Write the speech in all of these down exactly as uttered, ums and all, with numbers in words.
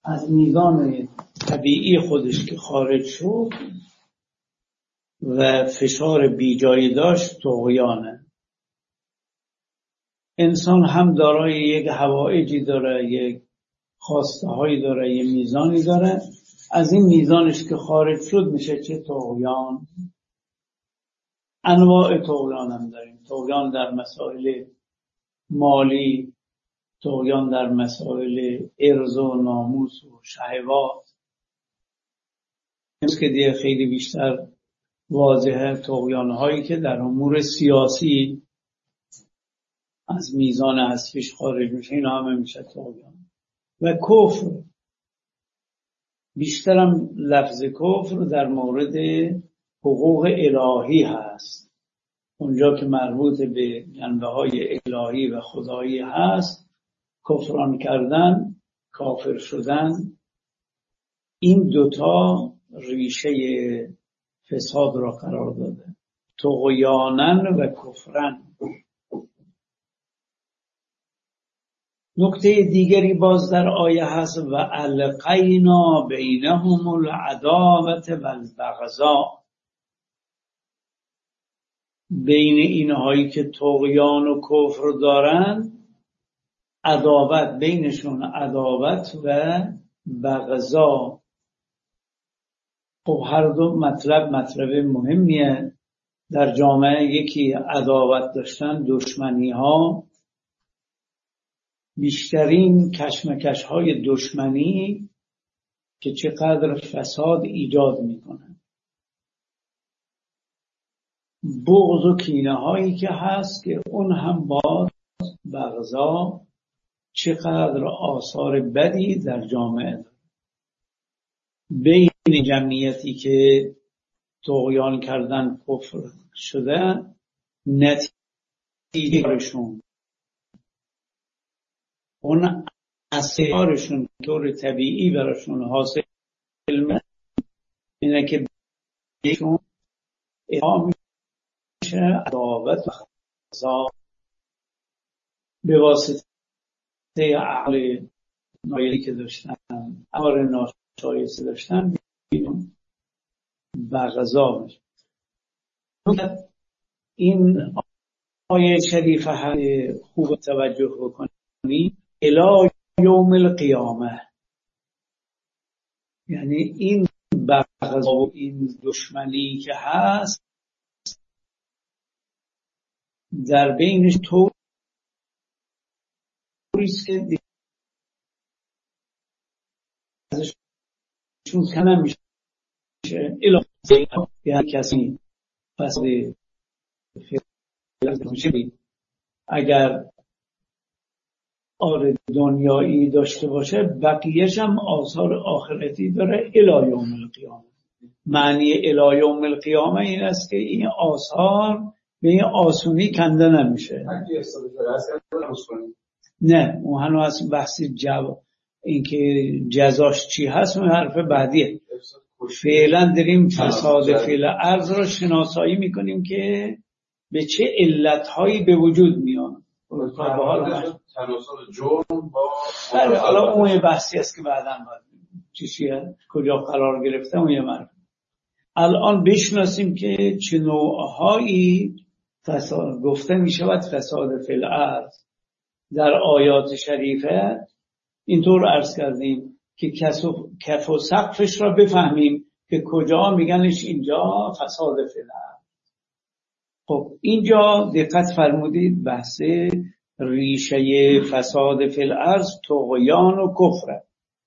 از میزان طبیعی خودش که خارج شد و فشار بیجایی داشت طغیانه. انسان هم دارای یک حوائجی داره، یک خواسته هایی داره، یک میزانی داره. از این میزانش که خارج شد میشه چه طغیان. انواع طغیان هم داریم. طغیان در مسائل مالی، طغیان در مسائل ارض و ناموس و شهوات. این که دیگه خیلی بیشتر واضحه طغیان هایی که در امور سیاسی از میزان حذفش خارج میشه، این همه میشه طغیان. و کفر، بیشترم لفظ کفر در مورد حقوق الهی هست. اونجا که مربوط به جنبه های الهی و خدایی هست، کفران کردن، کافر شدن، این دوتا ریشه فساد را قرار داده. طغیانن و کفرن. نکته دیگری باز در آیه هست و القینا بینهم العداوة والبغضاء. بین اینهایی که طغیان و کفر دارن عداوت، بینشون عداوت و بغضا. خب هر دو مطلب مطلب مهمیه در جامعه. یکی عداوت داشتن، دشمنی ها. بیشترین کشمکش های دشمنی که چقدر فساد ایجاد میکنه. بغض و کینه هایی که هست که اون هم باز بغضا چقدر آثار بدی در جامعه داره. بین جمعیتی که طغیان کردن، کفر شدن، نتیجهشون اون اثرشون طور طبیعی براشون حاصل اینه که بهشون اعطا میشه عداوت و بغضا به واسطه عقل نایلی که داشتن، امر ناشایسته داشتن، بیرون بغضا میشه. این آیه شریفه خوب توجه بکنی. الی یوم القیامه، یعنی این بغضا و این دشمنی که هست در بینش طوریست که ازشون کنم میشه. الی یعنی کسی فساد اگر آر دنیایی داشته باشه، بقیهش هم آثار آخرتی داره. الی یوم القیامه، معنی الی یوم القیامه این است که این آثار به این آسونی کنده نمیشه. نه، اون هنوز بحثی جو اینکه جزاش چی هست اون حرف بعدیه. فعلا داریم فساد فعل ارض رو شناسایی میکنیم که به چه علتهایی به وجود میاد. تناسل جرم با بله، حالا اون یه بحثی است که بعداً باید چیزیه کجا قرار گرفته اون یه مرد. الان بشناسیم که چه نوعهایی فساد گفته می شود فساد فی الارض در آیات شریفه. اینطور عرض کردیم که کف و سقفش را بفهمیم که کجا میگنش اینجا فساد فی الارض. خب اینجا دقت فرمودید بحث ریشه فساد فی الارض طغیان و کفر.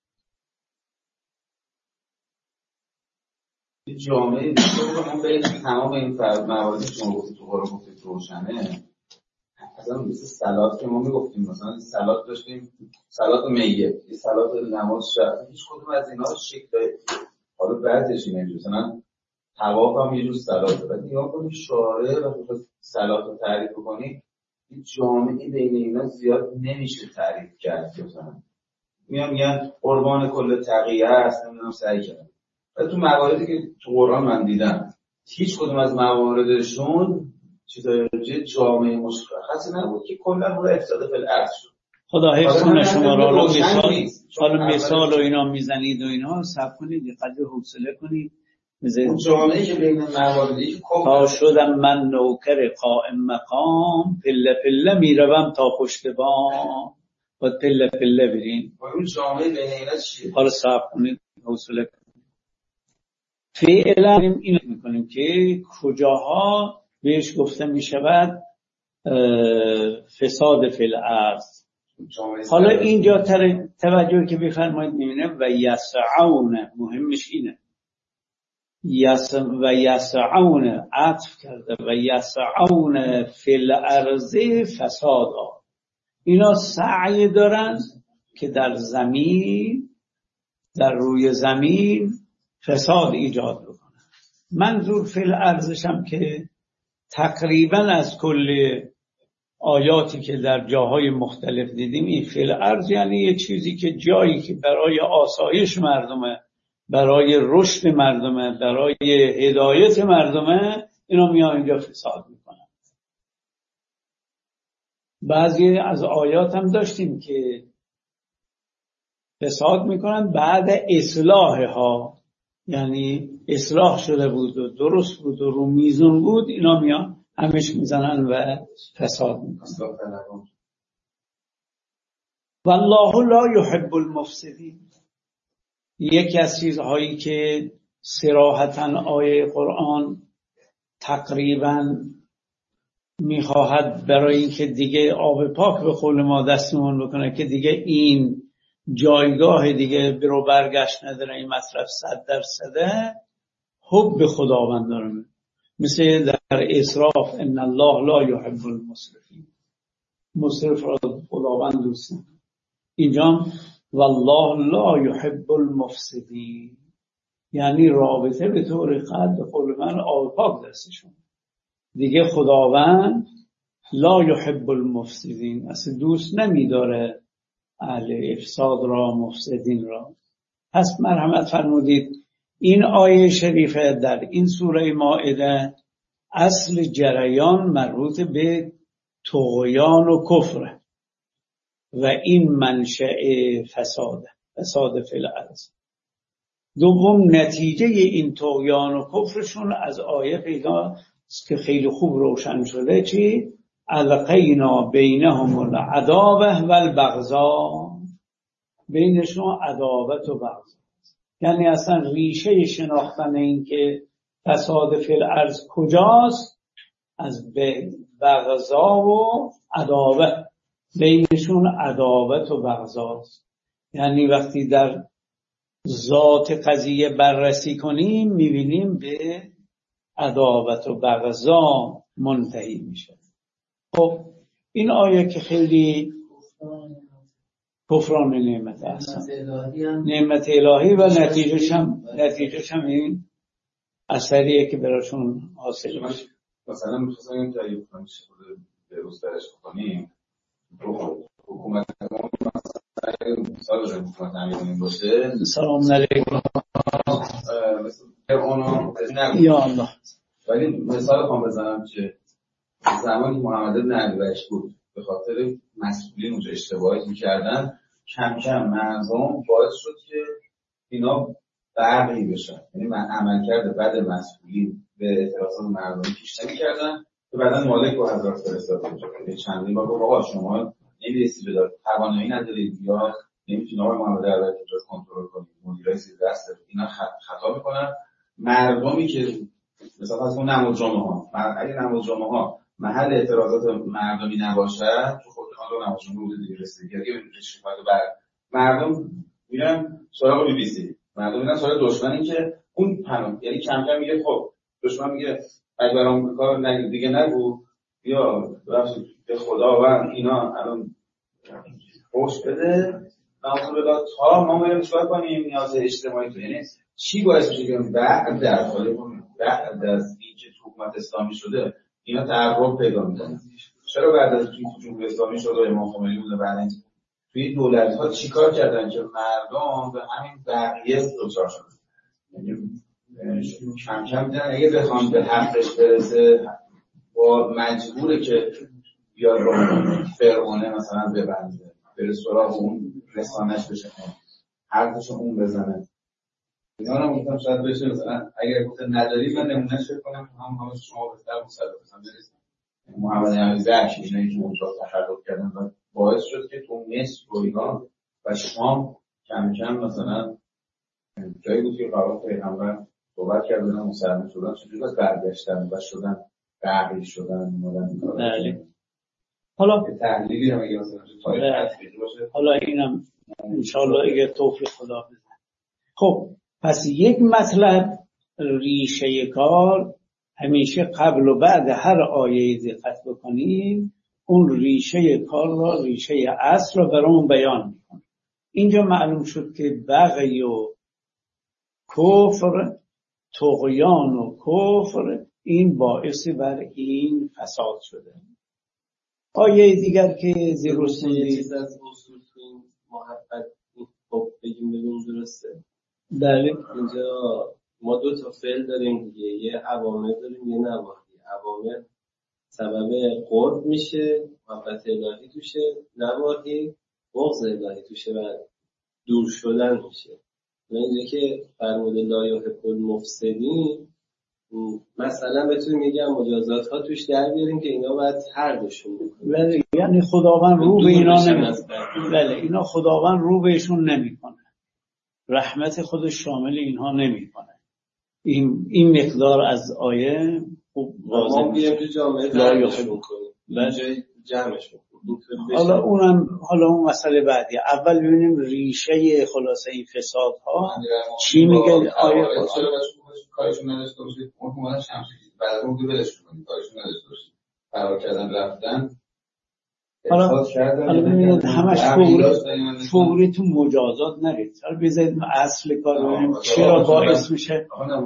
جامعه هم به تمام این مواردی که شما گفتید تو قرآن گفتید روشنه. مثلا مثل صلات که ما میگفتیم، مثلا صلات داشتیم، صلات میت، صلات نماز شب، هیچ کدوم از اینا شکل حالا بعضیش اینه. مثلا طواف هم یه جور صلاته. بعد نگاه کنید شارع و خود صلات رو تعریف کنید، هیچ جامعی بین اینا زیاد نمیشه تعریف کرد. مثلا میان میگن قربان کل تقیه است، نمیدونم سعی کردن. ولی تو مواردی که تو قرآن من دیدم هیچ کدوم از مواردشون چیزای جامعه مشخصی نبود که کلا رو افساد فی الارض شد. خدا حفظ کنه شما را. حالا مثال حالا مثال و اینا میزنید و اینا صبر کنید، قدر حوصله کنید. اون جامعه که بین مواردی که تا شدم من نوکر قائم مقام، پله پله میروم تا پشت بام. باید پله پله بریم. اون جامعه بین اینا چیه؟ حالا صبر کنید، حوصله کنید. فعلا اینو میکنیم که کجاها بهش گفته میشود فساد فی الارض. حالا اینجا توجه که بفرمایید میبینه و یسعون، مهمش اینه یس و یسعون عطف کرده و یسعون فی الارض فسادا. اینا سعی دارن که در زمین، در روی زمین فساد ایجاد بکنن. منظور فی الارضش هم که تقریبا از کل آیاتی که در جاهای مختلف دیدیم این فی الارض یعنی یه چیزی که جایی که برای آسایش مردمه، برای رشد مردمه، برای هدایت مردمه، اینا میان اینجا فساد میکنن. بعضی از آیات هم داشتیم که فساد میکنن بعد اصلاحها، یعنی اصلاح شده بود و درست بود و رو میزون بود، اینا میان همش میزنن و فساد میکنن. والله لا يحب المفسدين. یکی از چیزهایی که صراحتاً آیه قرآن تقریباً میخواهد برای اینکه دیگه آب پاک به قول ما دستمون بکنه که دیگه این جایگاه دیگه برو برگشت نداره، این مطلب صد درصده حب خداوند داره. مثل در اسراف ان الله لا يحب المسرفین، مسرف را خداوند دوست نداره. اینجا والله لا يحب المفسدين، یعنی رابطه به طور قد به قول من آب پاک دستشون دیگه. خداوند لا يحب المفسدين، اصلا دوست نمیداره اهل افساد را، مفسدین را. پس مرحمت فرمودید این آیه شریفه در این سوره مائده اصل جریان مربوط به طغیان و کفر و این منشأ فساد فساد فی الارض. دوم نتیجه این طغیان و کفرشون از آیه پیدا که خیلی خوب روشن شده، چی؟ القینا بینهم العداوه و البغضاء، بینشون عداوت و بغض. یعنی اصلا ریشه شناختن این که فساد فی الارض کجاست از بغضا و عداوت، بینشون عداوت و بغضاست. یعنی وقتی در ذات قضیه بررسی کنیم میبینیم به عداوت و بغضا منتهی میشه. خب این آیه که خیلی کفران نعمت هستن، نعمت الهی و نتیجهش هم نتیجهش هم این اثریه که براشون حاصل میشه. مثلا میخواستم این تعریف کنم چه به روز درش بکنیم حکومت ما مثلا مثال حکومت امیر باشه. سلام علیکم. مثلا اونو یا الله. ولی مثال خواهم بزنم که زمانی محمد بن علیوش بود به خاطر مسئولین اونجا اشتباهی میکردن، کم کم مردم باعث شد که اینا برقی بشن. یعنی من عمل کرده بعد مسئولین به اعتراضات مردمی پیش نمی‌کردن که بعداً مالک و حضرت فرستاد اونجا. یعنی چندین بار گفت آقا شما نمی‌رسید به داد توانایی ندارید یا نمی‌تونید آقای محمد علیوش اینجا کنترل کنید، مدیرای زیر دست اینا خطا میکنن. مردمی که مثلا از اون نماز جمعه ها، اگه نماز جمعه ها محل اعتراضات مردمی نباشه، تو خود آن رو نماز جمعه بوده دیگه رسیدگی اگه شفاعت بر مردم میرن سراغ بی بی سی، مردم میرن سراغ دشمنی که اون پناه، یعنی کم کم میگه خب دشمن میگه اگه بر آمریکا نگید دیگه نگو، یا به خدا و اینا الان پوش بده نامون رو تا ما میریم چیکار کنیم نیاز اجتماعی تو. یعنی چی باعث میشه که بعد در حال بعد از اینکه حکومت اسلامی شده اینا تعرض پیدا میکنن؟ چرا بعد از اینکه جمهوری اسلامی شده امام خمینی بوده بعد توی دولت‌ها چیکار کردن که مردم به همین بقیه دچار شدن؟ یعنی کم کم دیدن اگه بخوام به حقش برسه با مجبوره که بیاد با فرعونه مثلا ببنده بره سراغ اون رسانش بشه، حرفش اون بزنه. اینا رو میگم شاید بشه مثلا اگر گفته نداری من نمونهش فکر کنم هم همه شما بهتر مصدق مثلا برسن. محمد علی زاهد اینایی که اونجا تحرک کردن و باعث شد که تو مصر و ایران و شام کم کم مثلا جایی بود که قرار پیغمبر صحبت کردن و مسلمان شدن چجوری باید برگشتن و شدن تغییر شدن مدن. بله. حالا تحلیلی هم اگه مثلا تاریخ تحلیلی باشه، حالا اینم انشاءالله اگه توفیق خدا بده. خب پس یک مطلب ریشه کار همیشه قبل و بعد هر آیه دقت بکنیم اون ریشه کار را، ریشه اصل را برامون بیان میکنه. اینجا معلوم شد که بغی و کفر، طغیان و کفر این باعث بر این فساد شده. آیه دیگر که زیروس یه چیز از اصول تو این محبت خب بگیم ببین درسته. بله. اینجا ما دو تا فعل داریم دیگه، یه عوامل داریم یه نواهی. عوامل سبب قرب میشه، محبت الهی توشه، نواهی بغض الهی توشه و دور شدن میشه. اینجا که فرموده لا یحب المفسدین، مثلا بهتون میگم مجازات ها توش در بیاریم که اینا باید هر دوشون بکنه. بله، یعنی خداوند رو به اینا نمیکنه. بله، اینا خداوند رو بهشون نمیکنه، رحمت خودش شامل اینها نمیکنه. این این مقدار از آیه خوب واضح میشه. ما بیایم جامعه درشون کنیم، اینجا جمعش کنیم. حالا اونم حالا اون مسئله بعدی. اول ببینیم ریشه خلاصه این فساد ها چی میگه آیه قرآن. کارشون نداشته باشید اون کمانش همشید بعد اون بلش کنید، کارشون نداشته باشید فرار کردن رفتن. حالا حالا ببینید همش فوری فوری تو مجازات نرید. حالا بذارید اصل کار ببینیم چرا باعث میشه.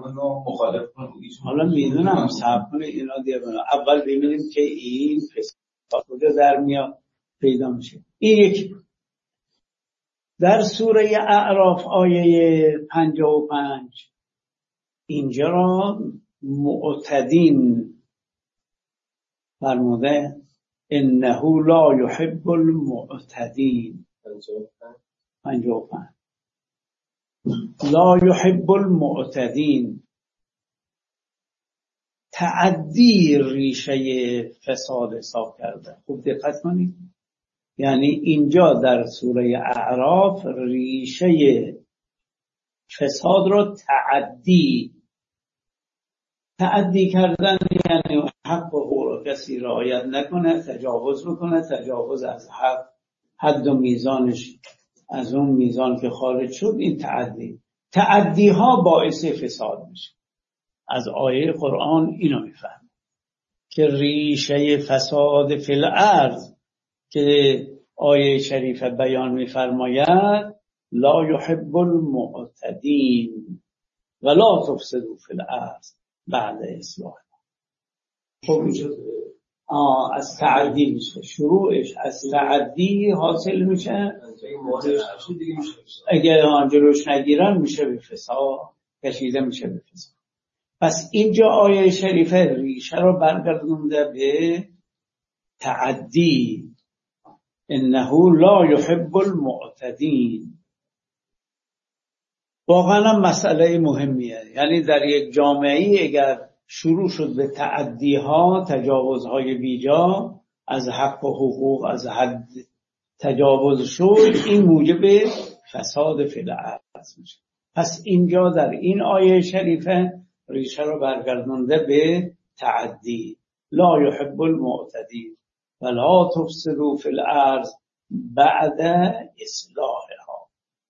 حالا میدونم صبر کنید اینا دیگه. اول ببینیم که این فساد کجا در میاد پیدا میشه. این یک در سوره اعراف آیه پنجاه و پنج اینجا را معتدین فرموده انه لا یحب المعتدین. پنجاه و پنج لا یحب المعتدین. تعدی ریشه فساد حساب کرده. خوب دقت کنید، یعنی اینجا در سوره اعراف ریشه فساد رو تعدی تعدی کردن، یعنی حق و حقوق کسی رعایت نکنه، تجاوز بکنه، تجاوز از حق، حد و میزانش از اون میزان که خارج شد، این تعدی تعدی ها باعث فساد میشه. از آیه قرآن اینو میفهم که ریشه فساد فی الارض که آیه شریفه بیان میفرماید لا یحب المعتدین ولا تفسدوا فی الارض بعد اصلاح. خب آه از تعدی میشه، شروعش از تعدی حاصل میشه. اگر جلوش نگیرن میشه به فساد کشیده میشه به فساد. پس اینجا آیه شریفه ریشه رو برگردونده به تعدی. انه لا یحب المعتدین. واقعا مسئله مهمیه. یعنی در یک جامعه اگر شروع شد به تعدی ها، تجاوزهای بیجا، از حق و حقوق از حد تجاوز شد، این موجب فساد فی الارض میشه. پس اینجا در این آیه شریفه ریشه رو برگردونده به تعدی. لا یحب المعتدین ولا تفسدوا فی الارض بعد اصلاحها.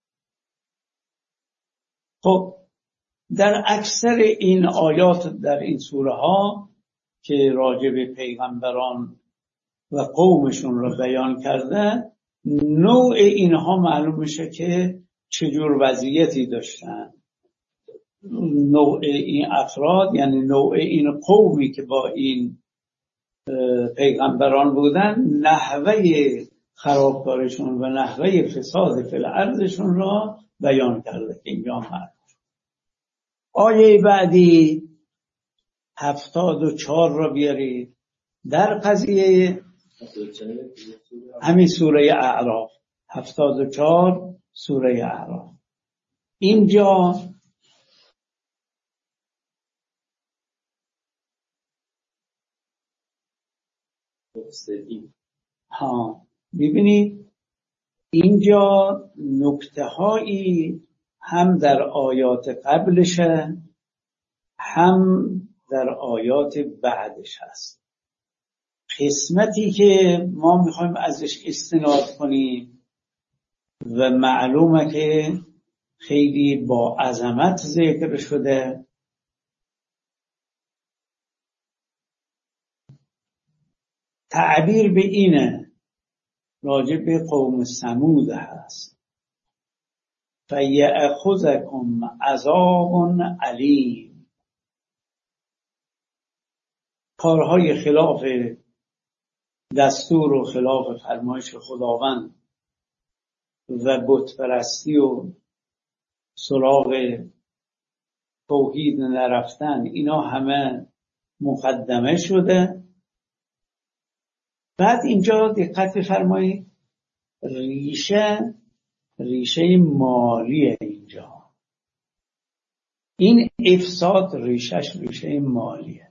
خب در اکثر این آیات در این سوره ها که راجع به پیغمبران و قومشون رو بیان کرده، نوع اینها معلوم میشه که چجور وضعیتی داشتن. نوع این افراد یعنی نوع این قومی که با این پیغمبران بودن، نحوه خرابکارشون و نحوه فساد فی الارضشون را بیان کرده که اینجا معلوم. آیه بعدی هفتاد و چهار را بیارید. در قضیه همین سوره اعراف هفتاد و چهار سوره اعراف. اینجا ها ببینید اینجا نکته هایی هم در آیات قبلشه هم در آیات بعدش هست. قسمتی که ما میخوایم ازش استناد کنیم و معلومه که خیلی با عظمت ذکر شده، تعبیر به اینه راجع به قوم ثمود هست. فَيَأْخُذَكُمْ عَذَابٌ عَلِیمٌ. کارهای خلاف دستور و خلاف فرمایش خداوند و بت پرستی و سراغ توحید نرفتن، اینا همه مقدمه شده. بعد اینجا دقت بفرمایید، ریشه ریشه مالیه. اینجا این افساد ریشش ریشه مالیه.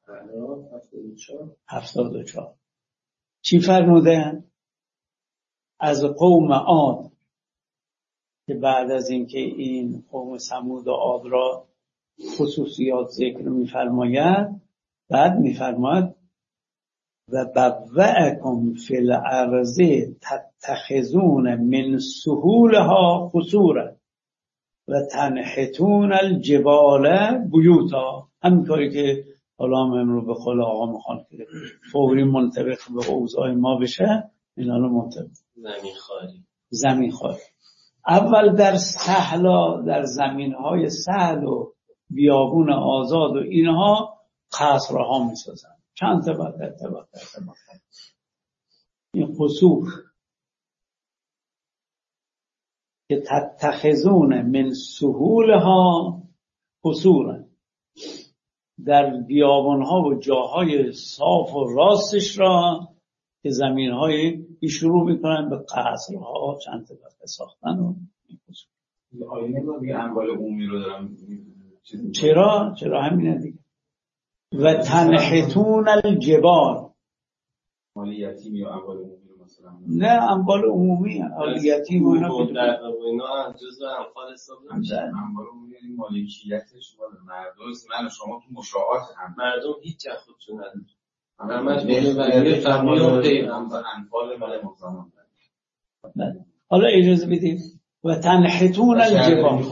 هفتاد و چهار چی فرموده؟ از قوم عاد که بعد از اینکه این قوم ثمود و عاد را خصوصیات ذکر می‌فرماید، بعد می‌فرماید و بوأکم فی الارض تتخذون من سهولها قصورا و تنحتون الجبال بیوتا. همین کاری که حالا هم امرو به قول آقا میخوان که فوری منطبق به اوضاع ما بشه، این حالا منطبق زمین خالی زمین خالی. اول در سهلا، در زمین های سهل و بیابون آزاد و اینها قصرها میسازن، چند طبقه طبقه طبقه. این قصور که تتخذون من سهولها قصورا، در بیابانها و جاهای صاف و راستش را که زمینهای شروع میکنن به قصرها چند طبقه ساختن. و آینه با دیگه اموال عمومی رو دارم. چرا؟ چرا همینه دیگه. و تنحتون الجبال، مال یتیم یا اموال عمومی رو مثلا؟ نه، اموال عمومی، مال یتیم و اینا اینا جزء اموال حساب نمیشه. اموال عمومی یعنی مالکیتش مال مردم. من شما تو مشاعات هم مردم هیچ جا خودشون ندارن. همش به فرمایش اموال مال مزمان. حالا اجازه بدید. و تنحتون الجبال،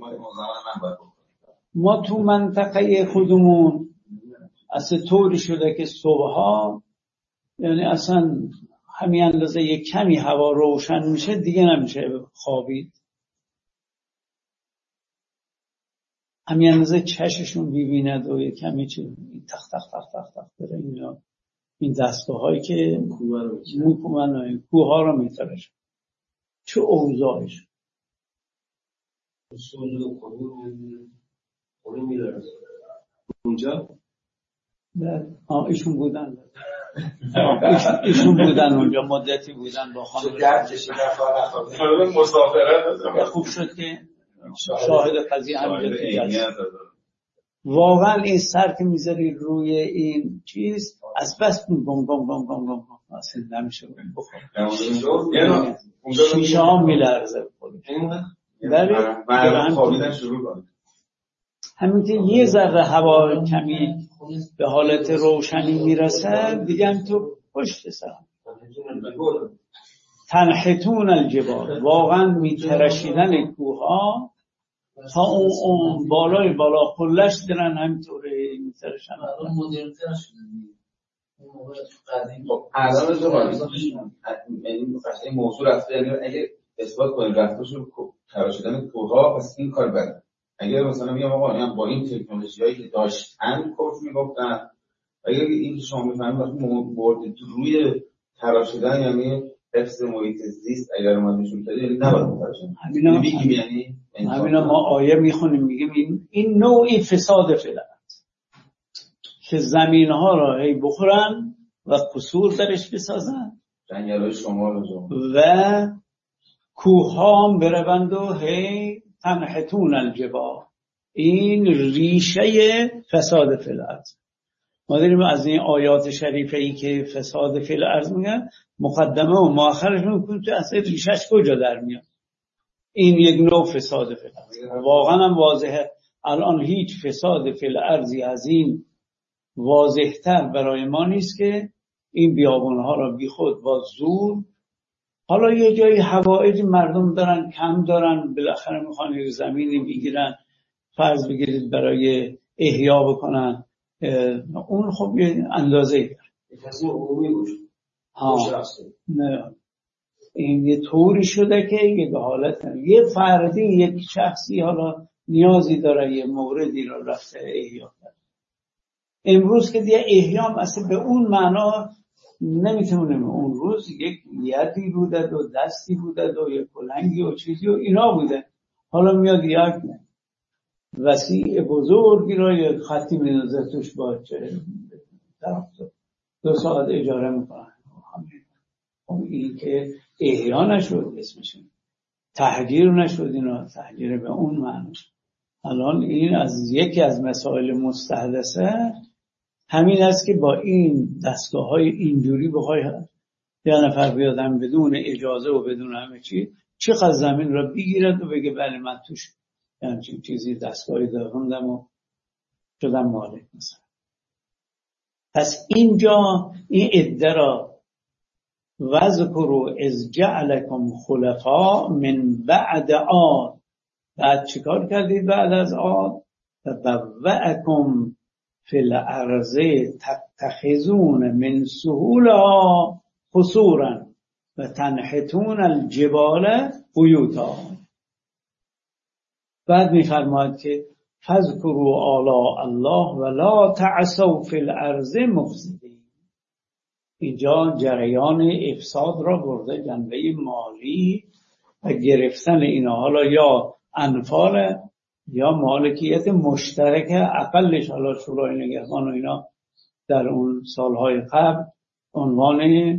ما تو منطقه خودمون اصلا طوری شده که صبحها یعنی اصلا همین اندازه یک کمی هوا روشن میشه دیگه نمیشه خوابید، همین اندازه چششون ببیند و یک کمی چی تخت تخت تخت تخت تخت بره. اینا این دستگاه هایی که موکومن کوه ها رو میترش. چه اوضاعش سوزو کنیم کنی میلرزه اونجا. آه ایشون بودن ایشون بودن اونجا مدتی بودن با خانم مسافرت. خوب شد که شاهد قضیه همینجا. واقعا این سر که میذاری روی این چیز از بس گم گم گم گم گم گم اصلا نمیشه بخور. شیشه ها میلرزه. ولی همین که یه ذره هوا کمی به حالت روشنی میرسه دیگه هم تو پشت سر. تنحتون الجبال، واقعا میترشیدن کوه ها تا اون, اون بالای بالا خلش دارن همینطوره میترشن. الان مدرن‌تر شده. اون موقع قدیم خب الان جو یعنی این موضوع رفته، یعنی اگه اثبات کنید رفتش رو تراشیدن کوه ها، پس این کار بده. اگر مثلا میگم آقا یعنی با این تکنولوژیایی که داشتن کفر میگفتن، اگر این که شما میفهمید وقتی بردید روی تراشیدن یعنی حفظ محیط زیست اگر ما نشون دادیم یعنی نباید متراشن. همینا میگیم یعنی همینا ما آیه میخونیم میگیم این این نوعی فساد فلت که زمین ها را هی بخورن و قصور درش بسازن. جنگل‌های شمال و و کوه ها هم بروند و هی تنحتون الجبال. این ریشه فساد فی الارض. ما داریم از این آیات شریفه ای که فساد فی الارض میگن مقدمه و مؤخرش میگن تو اصلا ریشش کجا در میاد. این یک نوع فساد فی الارض. واقعا هم واضحه الان هیچ فساد فی الارضی از این واضحتر برای ما نیست که این بیابانها را بی خود با زور، حالا یه جایی حوائج مردم دارن کم دارن بالاخره میخوان یک زمینی بگیرن فرض بگیرید برای احیا بکنن، اون خب یه اندازه ای داره. تصمیم عمومی باشه. ها نه این یه طوری شده که یه به حالت یه فردی یک شخصی حالا نیازی داره یه موردی رو رفته احیا کرد. امروز که دیگه احیا اصلا به اون معنا نمیتونیم. اون روز یک یدی بوده و دستی بوده و یک کلنگی و چیزی و اینا بوده. حالا میاد یک وسیع بزرگی را یک خطی می‌نازه توش با چه دو ساعت اجاره میکنن. این که احیا نشد اسمش تحجیر نشد. اینا تحجیر به اون معنی. الان این از یکی از مسائل مستحدثه همین است که با این دستگاه های اینجوری بخوای یه نفر بیادم بدون اجازه و بدون همه چی چقدر زمین را بگیرد و بگه بله من توش همچین چیزی دستگاهی دارندم و شدم مالک مثلا. پس اینجا این عده را وذکروا اذ جعلکم خلفاء من بعد عاد. بعد چیکار کردید بعد از عاد؟ فبوأکم فی الارض تتخذون من سهولها قصورا و تنحتون الجبال بیوتا. بعد میفرماید که فاذکروا آلاء الله ولا تعثوا فی الارض مفسدین. اینجا جریان افساد را برده جنبه مالی و گرفتن اینا، حالا یا انفال یا مالکیت مشترک اقلش. حالا شورای نگهبان و اینا در اون سالهای قبل عنوان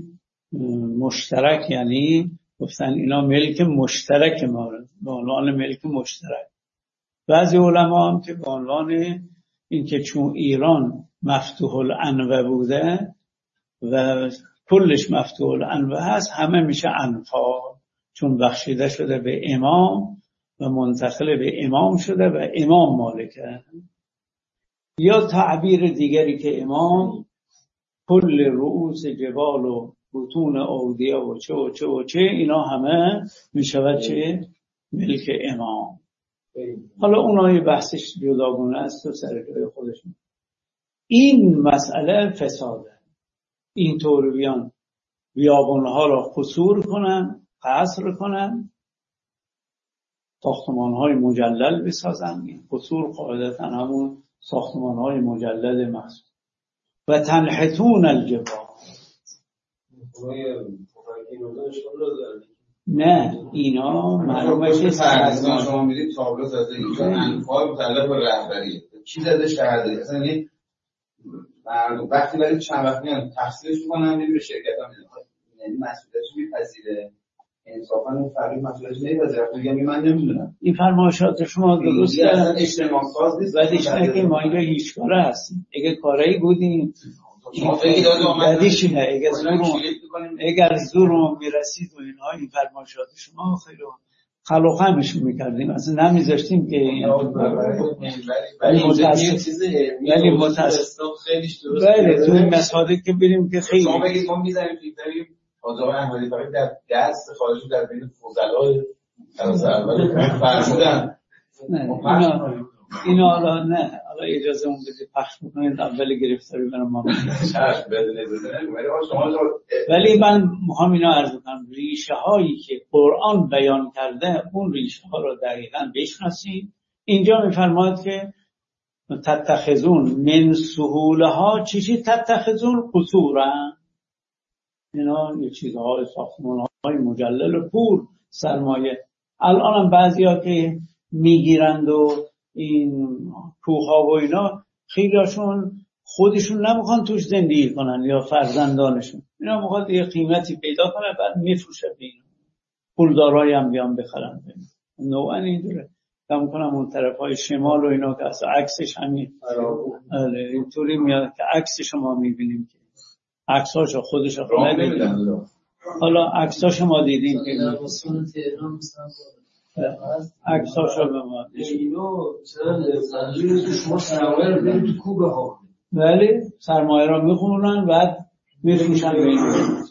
مشترک یعنی گفتن اینا ملک مشترک ما، به عنوان ملک مشترک. بعضی علما هم که به عنوان این که چون ایران مفتوح الانوه بوده و کلش مفتوح الانوه هست همه میشه انفال، چون بخشیده شده به امام و منتقل به امام شده و امام مالکه. یا تعبیر دیگری که امام کل رؤوس جبال و بطون اودیه و چه و چه و چه اینا همه میشود چه ملک امام. حالا اونای بحثش جداگونه است و سر جای خودشون. این مسئله فساده. این طور بیان بیابانها را قصور کنن، قصر کنن، ساختمان‌های مجلل بسازن. این قصور قاعدتا همون ساختمان‌های مجلل محسوب. و تنحتون الجبال. نه اینا معلومه فرضاً شما میدید تابلو زده اینجا انفال متعلق به رهبری کی زده شهرداری اصلا. یعنی وقتی برای چند وقت میان تحصیلش میکنن میره به شرکت ها میدن، یعنی مسئولیتش میپذیره. انصافا اون فرقی مسئولیتش نمیپذیره. میگم من نمیدونم این فرمایشات شما درسته اصلا اجتماع ساز نیست. بعدش نه که ما اینجا هیچ کاره هستیم. اگه کاری بودیم شما فکر دادید بعدش نه اگه زور اگر زور میرسید و اینها این فرمایشات شما خیلی خلوخمش میکردیم اصلا نمیذاشتیم که ولی متاسف ولی متاسف خیلی درست بله توی مساده که بریم که خیلی شما بگید ما میذاریم بریم آقای احمدی فقط در دست خارجی در بین فضلای طرف اول فرمودن اینا حالا نه حالا اجازه اون بدید پخش بکنید اول گرفتاری برم ما چشم بدونه بدونه. ولی من میخوام اینا عرض کنم ریشه هایی که قرآن بیان کرده اون ریشه ها رو دقیقاً بشناسید. اینجا میفرماید که تتخذون من سهولها چی چی تتخذون قصورا. اینا یه چیزهای ساختمان های مجلل و پور سرمایه. الان هم بعضی ها که میگیرند و این کوه ها و اینا خیلیشون خودشون نمیخوان توش زندگی کنن یا فرزندانشون. اینا میخواد یه قیمتی پیدا کنه بعد میفروشه به اینا. پولدارایی هم بیان بخرن. نوعا اینجوره کم کنم اون طرف های شمال و اینا که اصلا عکسش همین اینطوری میاد که عکس شما میبینیم که عکساشو خودش خود نمیدن. حالا عکساشو ما دیدیم که عکساشو به ما اینو شما سرمایه رو برید تو کوبه ها، ولی سرمایه رو میخونن بعد میفروشن به این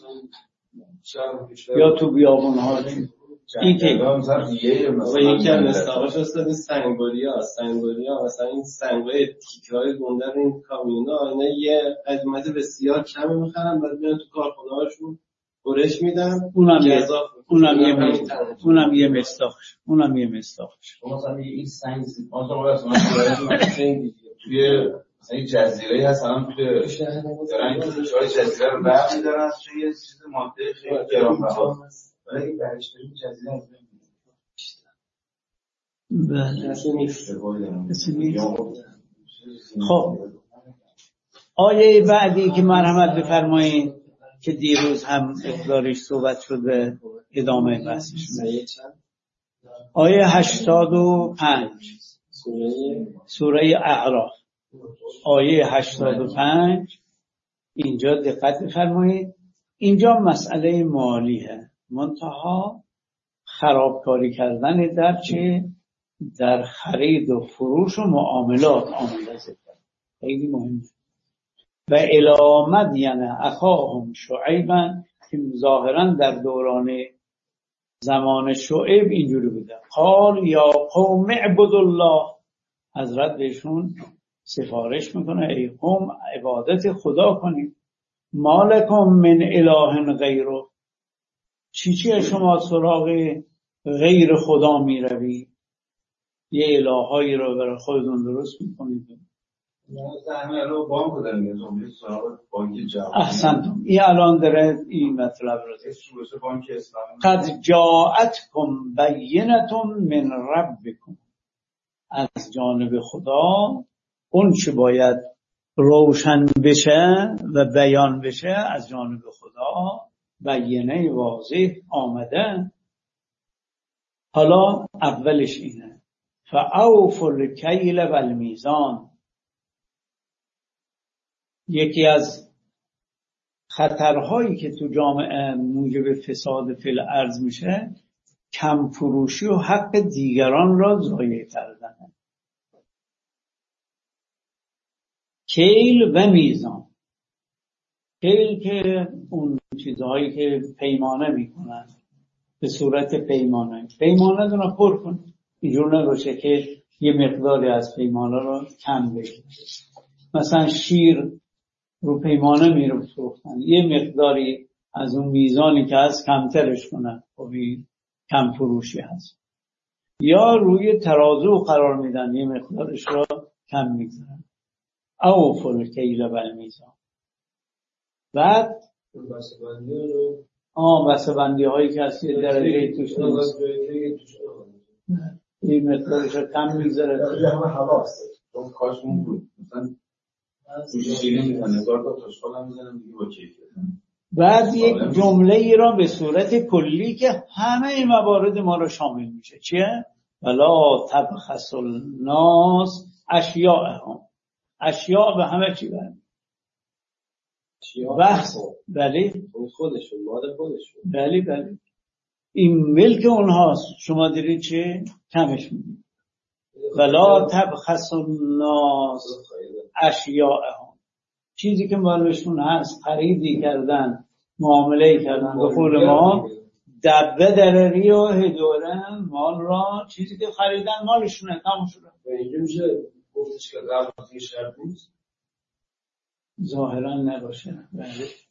یا تو بیابون ها. این که و یکی از مستاقاش هستن سنگولی ها سنگولی ها مثلا این سنگوی تیکه های گنده رو این کامیون ها اینا یه قیمت بسیار کمی میخرن بعد میان تو کارخونه هاشون برش میدن. اونم یه اونم یه مستاقش اونم یه مستاقش اونم یه مستاقش مثلا این سنگ مثلا توی مثلا این جزیره هست الان توی دارن جای جزیره رو برمی دارن توی یه چیز ماده خیلی گرانبها ولی این برش بریم جزیره از بین خب آیه بعدی که مرحمت بفرمایید که دیروز هم اقدارش صحبت شده ادامه بحثش آیه هشتاد و پنج سوره اعراف آیه هشتاد و پنج. اینجا دقت بفرمایید اینجا مسئله مالیه منتها خرابکاری کردن در چه؟ در خرید و فروش و معاملات آمده ذکر خیلی مهمه. و الی مدین اخاهم شعیبا که ظاهرا در دوران زمان شعیب اینجوری بوده قال یا قوم اعبدوا الله. حضرت بهشون سفارش میکنه ای قوم عبادت خدا کنید. مالکم من اله غیره. چی چی شما سراغ غیر خدا میروید؟ یه الهایی رو برای خودتون درست میکنید. همه الان بانک دارن یه زمین سراغ بانک جواب. احسنتم. این الان داره این مطلب رو اسم بانک اسلامی. قد جاءتکم بینة من ربکم. از جانب خدا اون چه باید روشن بشه و بیان بشه از جانب خدا بینه واضح آمده. حالا اولش اینه فاوفوا الکیل والمیزان. یکی از خطرهایی که تو جامعه موجب فساد فی الارض میشه کم فروشی و حق دیگران را ضایع کردن. کیل و میزان. کیل که اون چیزهایی که پیمانه میکنن به صورت پیمانه پیمانه دونه پر کن اینجور نباشه که یه مقداری از پیمانه رو کم بگیر. مثلا شیر رو پیمانه میرو فروختن یه مقداری از اون میزانی که هست کمترش کنن خبی کم فروشی هست. یا روی ترازو قرار میدن یه مقدارش رو کم میگذارن. اوفوا الکیل والمیزان. بعد آه بسته هایی که هست یه درجه توش نیست یه مقدارش رو کم میگذاره. همه حواست اون کاشمون بود مثلا توی شیره میزن هزار تا تاشقال هم میزنم دیگه با کیف. بعد یک جمله ای را به صورت کلی که همه این موارد ما رو شامل میشه. چیه؟ ولا تبخسوا الناس اشیاءهم. اشیاء به همه چی برمی بحث. بله خودشون مال خودشون. بله بله این ملک اونهاست. شما دارید چه؟ کمش میدید. ولا تبخسوا الناس اشیاءهم. چیزی که مالشون هست خریدی کردن معامله کردن به قول ما دبه درری و هدورن مال را چیزی که خریدن مالشونه تمام شده. اینجا میشه گفتش که قبل این شرط نیست ظاهرا نباشه. بله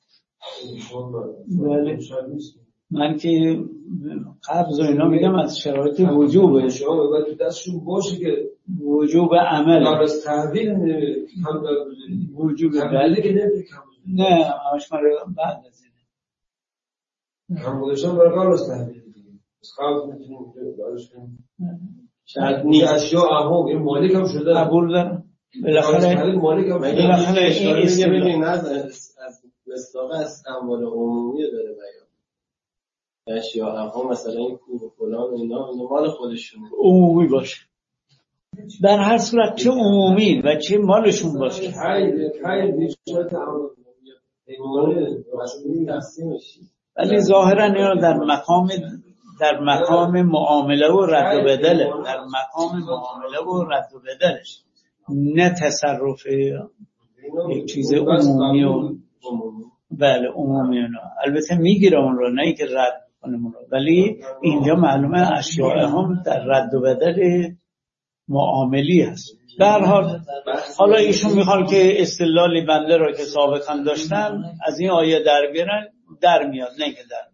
بله من که قبض و اینا میگم از شرایط وجوبه شما باید تو دستشون باشه که وجوب عمل ناقص تحویل هم وجوب بله که نمیده نه همش مرا بعد از این هم بودشم برای ناقص تحویل از خواهد میتونیم برش کنیم شاید نیست اشیاء اهم این مالک هم شده قبول دارم بالاخره مالک هم شده بالاخره این استفاده از مصداق از اموال عمومی داره بیان اشیاء ها مثلا این کوه و فلان اینا اینا مال خودشونه، عمومی باشه. در هر صورت چه عمومی و چه مالشون باشه. خیلی خیلی شده تعامل ایمانه مسئولی تقسیمشی، ولی ظاهرا اینا در مقام در مقام معامله و رد و بدله، در مقام معامله و رد و بدلش، نه تصرف یک چیز عمومی و بله عمومی اونا. البته میگیره اون رو، نه که رد کنه اون رو، ولی اینجا معلومه اشیاء هم در رد و بدل معاملی هست. در حال حالا ایشون میخوان که استدلال بنده رو که سابقا داشتن از این آیه در بیارن، در میاد، نه که در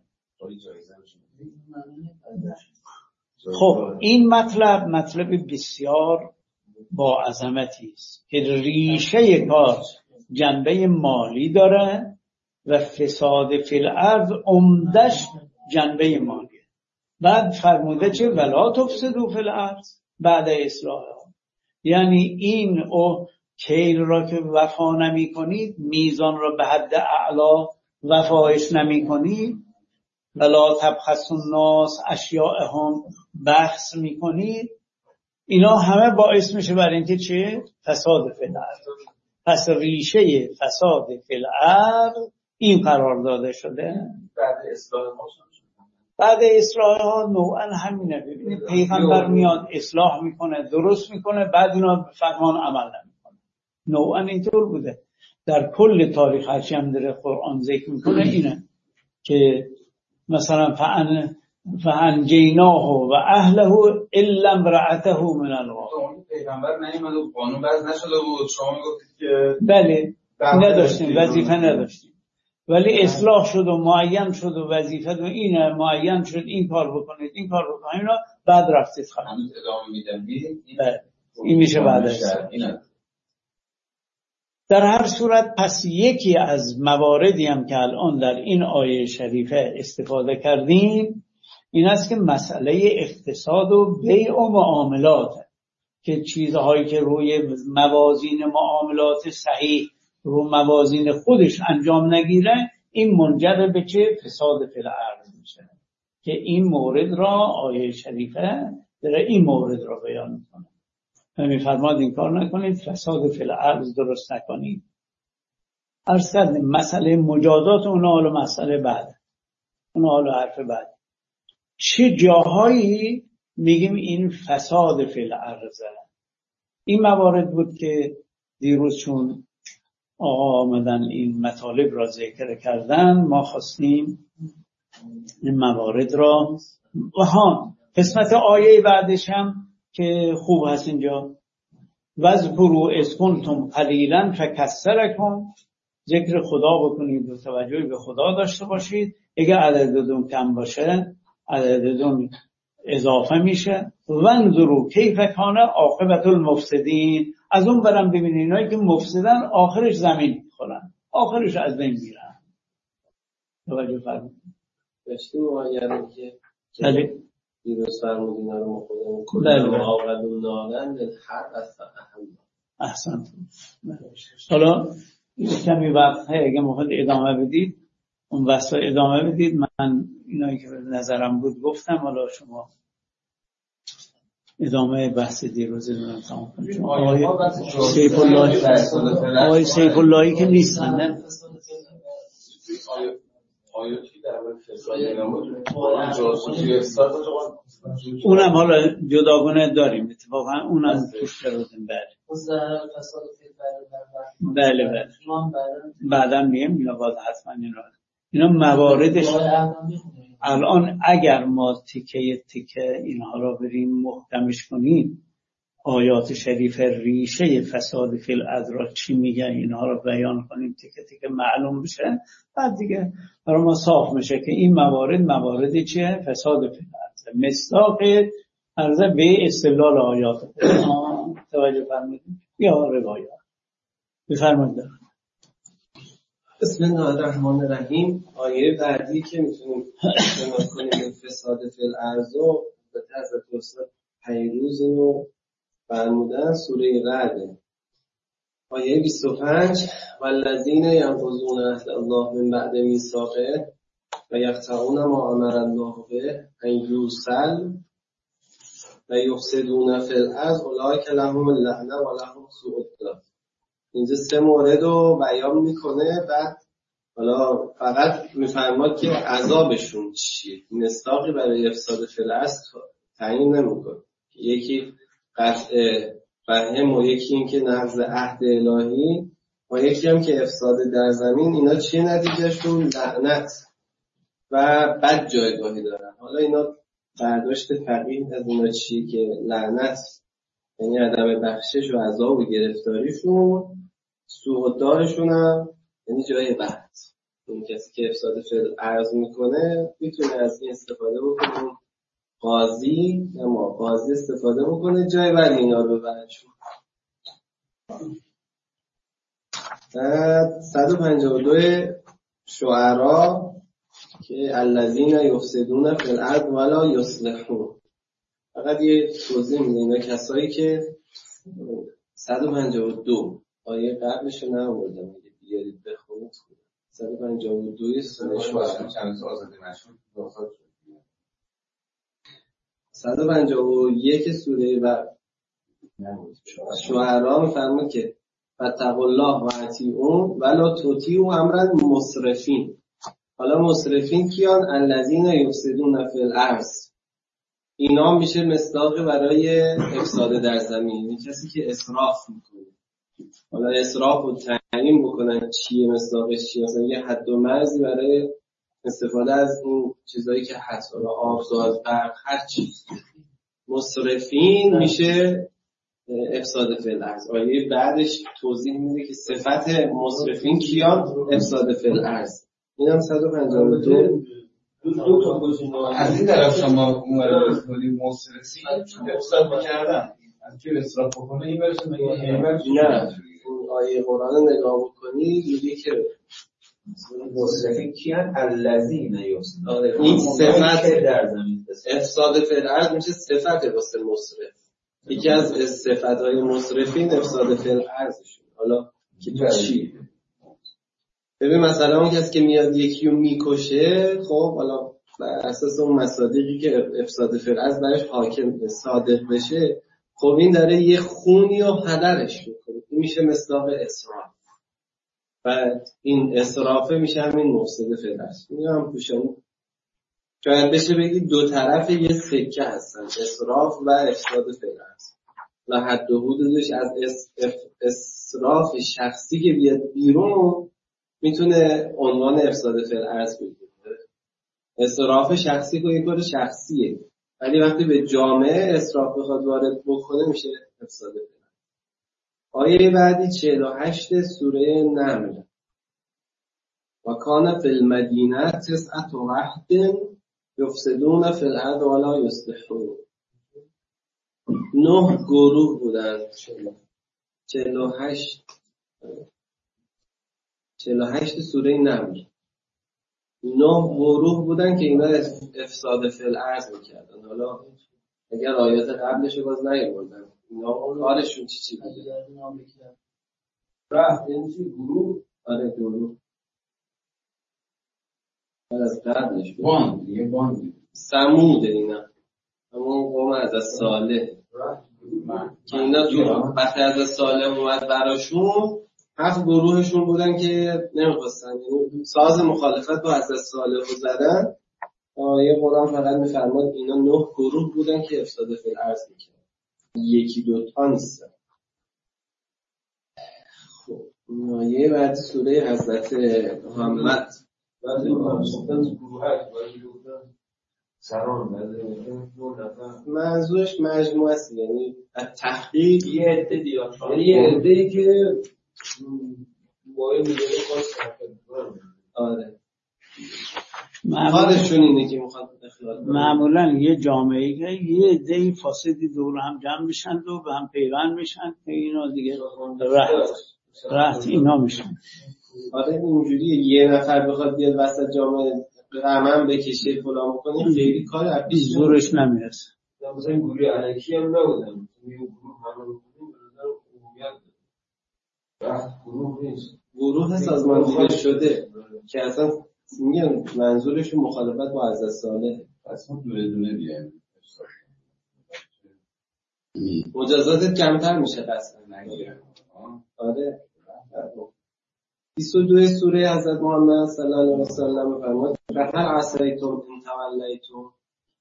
خب این مطلب مطلب بسیار با عظمتی است که ریشه کار جنبه مالی داره و فساد فی الارض عمدش جنبه مالیه. بعد فرموده چه ولا تفسدوا فی الارض بعد اصلاحها، یعنی این او کیل را که وفا نمی کنید، میزان را به حد اعلا وفایش نمی کنید، ولا تبخسوا الناس اشیاءهم بخس می کنید، اینا همه باعث میشه برای اینکه چه؟ فساد فی الارض. پس ریشه فساد فی الارض این قرار داده شده بعد اصلاح ها. بعد اصلاح ها نوعا همینه. ببینید پیغمبر میاد اصلاح میکنه، درست میکنه، بعد اینا به فرمان عمل نمیکنه. نوعا اینطور بوده در کل تاریخ. هرچی هم در قرآن ذکر میکنه اینه که مثلا فعن فانجیناه و اهله الا امرأته من الغابرین. پیغمبر نمیاد و قانون وضع نشده بود، شما میگفتید که بله نداشتیم، وظیفه نداشتیم، ولی اصلاح شد و معین شد و وظیفه و اینه معین شد این کار بکنید این کار بکنید اینا، بعد رفتید خانم هنوز ادامه میدن میدید این میشه بعدش. در هر صورت پس یکی از مواردی هم که الان در این آیه شریفه استفاده کردیم این است که مسئله اقتصاد و بیع و معاملات، که چیزهایی که روی موازین معاملات صحیح رو موازین خودش انجام نگیره، این منجر به چه؟ فساد فی الارض میشه، که این مورد را آیه شریفه داره این مورد را بیان میکنه. میفرماد این کار نکنید، فساد فی الارض درست نکنید. عرض کردیم مسئله مجازات اون حالا مسئله بعد، اون حالا حرف بعد. چه جاهایی میگیم این فساد فی الارض؟ این موارد بود که دیروز چون آقا آمدن این مطالب را ذکر کردن، ما خواستیم این موارد را و ها قسمت آیه بعدش هم که خوب هست اینجا، وذکروا اذ کنتم قلیلا فکثرکم، ذکر خدا بکنید و توجه به خدا داشته باشید، اگه عددتون کم باشه عددتون اضافه میشه. وانظروا کیف کان عاقبت المفسدین، از اون برم ببینید اینایی که مفسدن آخرش زمین میخورن، آخرش از بین میرن. توجه فرمایید. داشتیم آیه که بله دیروز فرمودین رو مخودمون کلهم آقلون نالن الحرب از اهم. احسنت. حالا کمی وقت هست اگه میخواد ادامه بدید اون واسه ادامه بدید. من اینایی که به نظرم بود گفتم، حالا شما ادامه بحث دیروز رو تمام کنید. آقای سیف الله آقای سیف اللهی که نیستن نه آیاتی در مورد فساد نمود جاسوسی اصلاح اونم حالا جداگانه داریم اتفاقا اونم توش کردیم. بله بله بله بعدا میم اینا باید حتما اینا اینا مواردش. الان اگر ما تیکه تیکه اینها را بریم محکمش کنیم، آیات شریف ریشه فساد فی الارض را چی میگه اینها را بیان کنیم، تیکه تیکه معلوم بشه، بعد دیگه برای ما صاف میشه که این موارد موارد چیه؟ فساد فی الارض، مصداق عرضه به استدلال آیات. توجه فرمودید یا روایات بفرمایید. بسم الله الرحمن الرحیم. آیه بعدی که میتونیم شناخت کنیم فساد فی الارض و به طرز توسط پیروز اینو فرمودن سوره رعد آیه بیست و پنج والذین ینقضون عهد الله من بعد میثاقه و یقطعون ما امر الله به ان یوصل و یفسدون فی الارض اولئک لهم اللعنه و لهم سوء الدار. اینجا سه مورد رو بیان میکنه، بعد حالا فقط میفرماد که عذابشون چیه. مصداقی برای افساد فی الارض تعیین نمیکنه، یکی قطع رحم و یکی این که نقض عهد الهی و یکی هم که افساد در زمین. اینا چیه نتیجهشون؟ لعنت و بد جایگاهی دارن. حالا اینا برداشت فقیه از اینا چیه که لعنت یعنی عدم بخشش و عذاب و گرفتاریشون، سوء دارشون هم یعنی جای بد. اون کسی که افساد فی الارض میکنه میتونه از این استفاده بکنه، قاضی اما قاضی استفاده بکنه جای بد اینا رو ببرشون. صد و پنجاه و دو شعرا که الذین یفسدون فی الارض ولا یصلحون. فقط یه توضیح میده، اینا کسایی که صد و پنجاه و دو آیه قبلش رو نآوردم، میگه بیارید بخونید. صد و پنجاه و دو سوره شعرا چند سال آزادی مشروط داخل شد. صد و پنجاه و یک سوره و شعرا میفرماد که فاتقوا الله و اطیعون ولا تطیعوا امر مسرفین. حالا مسرفین کیان؟ الذین یفسدون فی الارض. اینا میشه مصداق برای افساد در زمین، یعنی کسی که اسراف میکنه. حالا اسراف رو تعیین بکنن چیه مصداقش چیه، مثلا یه حد و مرزی برای استفاده از این چیزایی که هست، حالا آب، گاز، برق، هر چیز. مسرفین میشه افساد فی الارض. آیه بعدش توضیح میده که صفت مسرفین کیان؟ افساد فی الارض. این هم صد و پنجاه و دو. دو تا گزینه از این طرف شما مورد کنید مسرفین افساد می‌کردن، از کی اسراف بکنه این برسه میگه نه. آیه قرآن نگاه بکنید میگه که مسرفین کیان؟ الذین یفسدون. این صفت در زمین افساد فی الارض میشه صفت واسه مسرف. یکی از صفت‌های مسرفین افساد فی الارضشون. حالا که تو چی؟ ببین مثلا اون کسی که میاد یکی رو میکشه، خب حالا بر اساس اون مصادیقی که افساد فی الارض برش حاکم صادق بشه، خب این داره یه خونی و هدرش میکنه. این میشه مصداق اسراف. و این اسرافه میشه همین مفسد فی الارض. میگم پوشانی شاید بشه بگید دو طرف یه سکه هستن، اسراف و افساد فی الارض. و حد و حدودش از اسراف شخصی که بیاد بیرون میتونه عنوان افساد فی الارض بگیره. اسراف شخصی که یه کار شخصیه، ولی وقتی به جامعه اسراف بخواد وارد بکنه میشه افساد فی الارض. آیه بعدی چهل و هشت سوره نمل. و کان فی المدینه تسعة رهط یفسدون فی الارض ولا یصلحون. نه گروه بودن. چهل و هشت چهل و هشت سوره نمل. نه گروه بودن که اینا افساد فی الارض میکردن. حالا اگر آیات قبلش رو باز نیاوردن، اینا کارشون چی چی بوده؟ رفت این چی گروه؟ آره گروه. از قبلش بود. باند، یه باند. سمود اینا. همون قوم از صالح. که اینا تو وقتی از صالح اومد براشون، هفت گروهشون بودن که نمیخواستن، ساز مخالفت با حضرت صالح رو زدن. آیه قرآن فقط میفرماد اینا نه گروه بودن که افساد فی الارض میکرد، یکی دوتا نیستن. خب آیه بعد سوره حضرت محمد. بعضی گفتن گروه هست، بعضی گفتن سران، بعضی گفتن دو نفر. منظورش مجموعه است، یعنی تحقیق یه عده دیگه، یعنی یه عده‌ای که با این میگه خاص کرده. آره معمولا خودشون اینه که میخواد اخلال کنه. معمولا یه جامعه که یه عده فاسدی دور هم جمع میشن و به هم پیوند میشن که اینا دیگه رهت رهت اینا میشن. آره اینجوریه، یه نفر بخواد بیاد وسط جامعه غمم بکشه فلان بکنه خیلی کار عبیش زورش نمیرسه. مثلا گروه علکی هم نبودن، یه گروه همه رو کنیم به نظر عمومیت رهت گروه نیست، گروه سازماندهی شده که اصلا میگن منظورشون مخالفت با حضرت صالح. پس ما دونه دونه بیایم مجازاتت کمتر میشه قصد نگیره. آره بیست و دو سوره حضرت محمد صلی الله علیه و سلم فرمود و هر عصیتم ان تولیتم،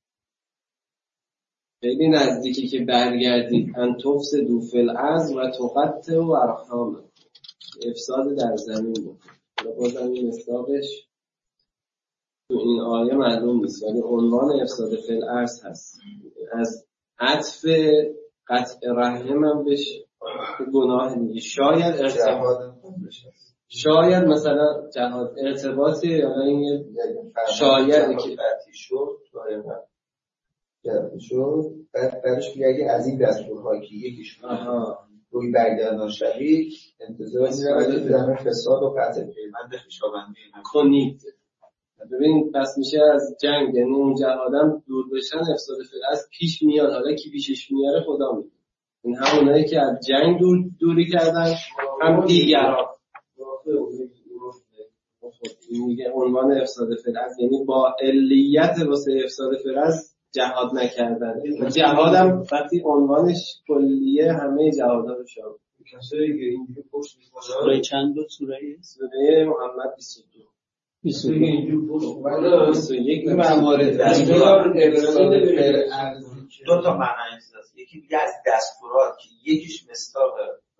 خیلی نزدیکی که برگردید ان تفسدوا فی الارض و تقطعوا ارحامکم، افساد در زمین بود. بازم این مصداقش تو این آیه معلوم نیست ولی عنوان افساد فی الارض هست. از عطف قطع رحم هم بهش گناه میگه. شاید ارتباط شاید مثلا جهاد ارتباطی یا این شاید که قطعی شد شد بعد برش میگه اگه از این دستورهایی که یکیش روی برگردان شوید انتظار می‌رود که در فساد و قطع پیوند خویشاوندی کنید. ببین پس میشه از جنگ، یعنی اون جهادم دور بشن افساد فعل از پیش میاد. حالا کی پیشش میاره خدا میدونه. این همونایی که از جنگ دور دوری کردن هم دیگران. میگه عنوان افساد فرض یعنی با علیت واسه افساد فرض جهاد نکردن. جهادم وقتی عنوانش کلیه همه جهادا رو شامل. کسایی که اینجوری پشت سوره چند بود؟ سوره سوره محمد بیست و دو بیست و دو اینجوری پشت اومده بیست و یک موارد دستورات دو تا معنی هست. یکی میگه از دستورات که یکیش مصداق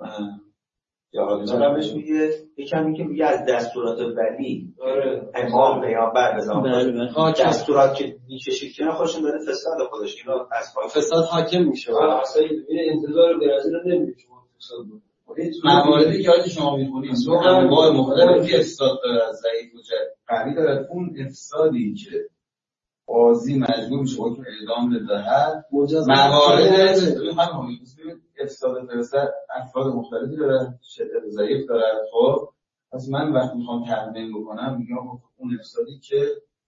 جهاد بهش میگه، یکم که میگه از دستورات ولی امام پیامبر بزن دستورات که میکشید که خودشون داره فساد خودش اینا از فساد حاکم میشه. اصلا این انتظار درجه رو نمیشه فساد بود. مواردی که آجی شما میخونید دو انواع مختلفی افساد داره، از ضعیف و قوی داره. اون افسادی که قاضی مجبور میشه حکم اعدام بدهد مواردش همون افساد فرسته افراد مختلفی داره، شدت ضعیف داره. خب پس من وقتی میخوام تحمیل بکنم میگم اون افسادی که